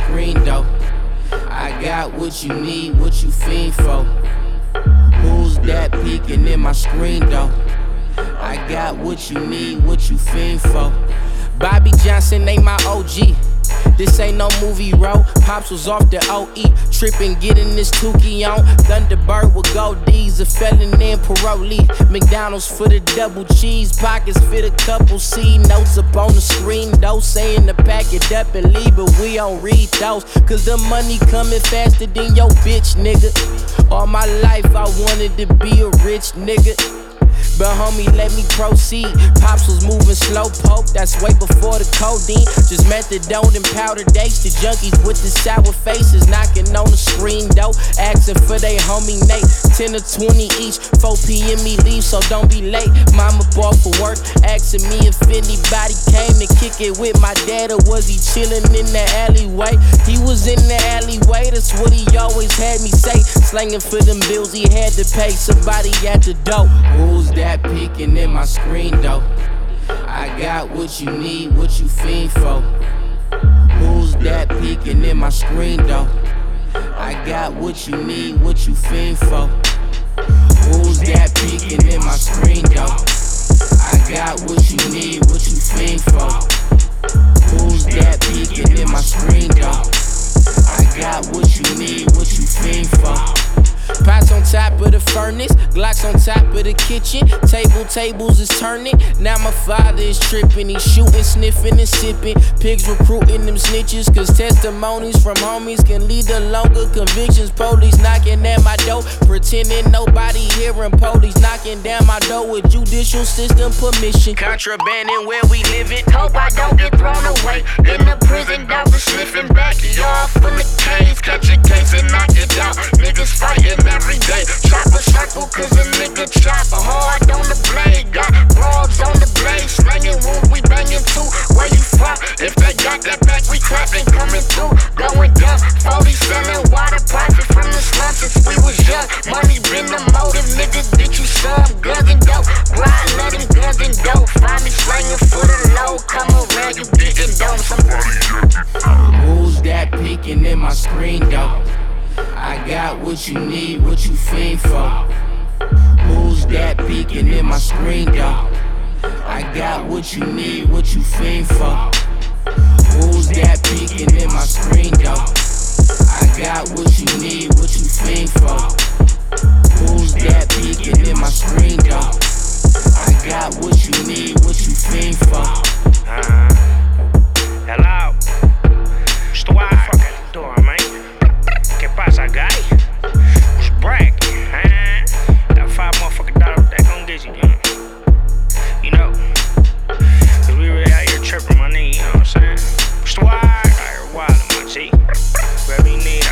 screen though. I got what you need, what you fiend for. Who's that peeking in my screen though? I got what you need, what you fiend for. Bobby Johnson ain't my OG. This ain't no movie road. Pops was off the OE, trippin', getting this Tukey on. Thunderbird with gold D's, a felon and parolee. McDonald's for the double cheese, pockets fit a couple C notes up on the screen though, saying to pack it up and leave, but we don't read those. Cause the money coming faster than your bitch, nigga. All my life I wanted to be a rich nigga, but homie, let me proceed. Pops was moving slow poke, that's way before the codeine. Just methadone and powder dates. The junkies with the sour faces knocking on the screen though, asking for they homie Nate. 10 or 20 each, 4 p.m. he leave, so don't be late. Mama bought for work, asking me if anybody came to kick it with my dad, or was he chilling in the alleyway? He was in the alleyway, that's what he always had me say. Slanging for them bills he had to pay, somebody at the door. Who's that peeking in my screen though? I got what you need, what you fiend for. Who's that peeking in my screen though? I got what you need, what you fiend for. Who's that peeking in my screen though? I got what you need, what you fiend for. Who's that peeking in my screen though? I got what you need, what you fiend for. Pots on top of the furnace, Glocks on top of the kitchen. Tables is turning, now my father is tripping. He's shooting, sniffing, and sipping. Pigs recruiting them snitches, cause testimonies from homies can lead to longer convictions. Police knocking at my door, pretending nobody hearing. Police knocking down my door with judicial system permission. Contrabanding where we living. Hope I don't get thrown away in the prison. Dogs sniffing backyard full of canes. Catch a case and knock it out. Niggas fighting every day. Chop a circle cause a nigga chop hard on the blade. Got broads on the blade, slanging wounds, we banging too. Where you from? If they got that back, we clapping, coming through. Going down, 40 selling water, profit from the slum since we was young. Money been the motive, nigga, get you some guns and dope. Grind, let them guns and dope. Find me slanging for the low, come around, you getting dope. Who's that peeking in my screen though? I got what you need, what you fiend for. Who's that peeking in my screen though? I got what you need, what you fiend for. Who's that peeking in my screen though? I got what you need, what you fiend for. Who's that peeking in my screen though? I got what you need, what you fiend for. Hello, it's the wild fucking door, man. ¿Qué pasa, guy? What's bragging, huh? That $5 motherfucking that gon' get you, you know. Cause we really out here tripping, my nigga, you know what I'm saying? What's the wire? Out here wildin', my G. Whatever you need,